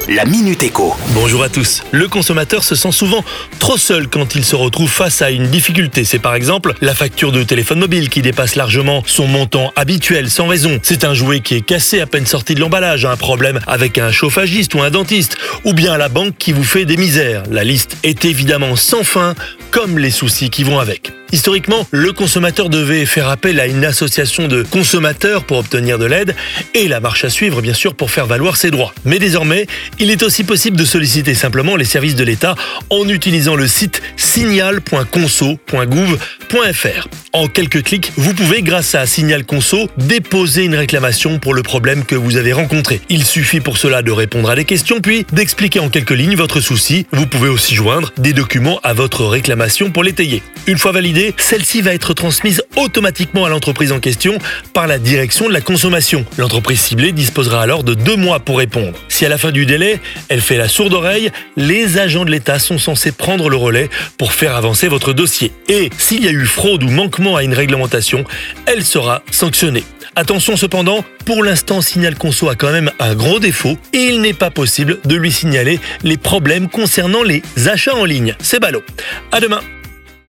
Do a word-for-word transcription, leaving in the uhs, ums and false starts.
la Minute Éco. Bonjour à tous. Le consommateur se sent souvent trop seul quand il se retrouve face à une difficulté. C'est par exemple la facture de téléphone mobile qui dépasse largement son montant habituel sans raison. C'est un jouet qui est cassé à peine sorti de l'emballage, un problème avec un chauffagiste ou un dentiste, ou bien la banque qui vous fait des misères. La liste est évidemment sans fin, comme les soucis qui vont avec. Historiquement, le consommateur devait faire appel à une association de consommateurs pour obtenir de l'aide et la marche à suivre, bien sûr, pour faire valoir ses droits. Mais désormais, il est aussi possible de solliciter simplement les services de l'État en utilisant le site signal point conso point gouv point fr. En quelques clics, vous pouvez, grâce à Signal Conso, déposer une réclamation pour le problème que vous avez rencontré. Il suffit pour cela de répondre à des questions, puis d'expliquer en quelques lignes votre souci. Vous pouvez aussi joindre des documents à votre réclamation pour l'étayer. Une fois validée, celle-ci va être transmise automatiquement à l'entreprise en question par la direction de la consommation. L'entreprise ciblée disposera alors de deux mois pour répondre. Si à la fin du délai, elle fait la sourde oreille, les agents de l'État sont censés prendre le relais pour faire avancer votre dossier. Et s'il y a eu fraude ou manquement à une réglementation, elle sera sanctionnée. Attention cependant, pour l'instant, Signal Conso a quand même un gros défaut et il n'est pas possible de lui signaler les problèmes concernant les achats en ligne. C'est ballot. À demain.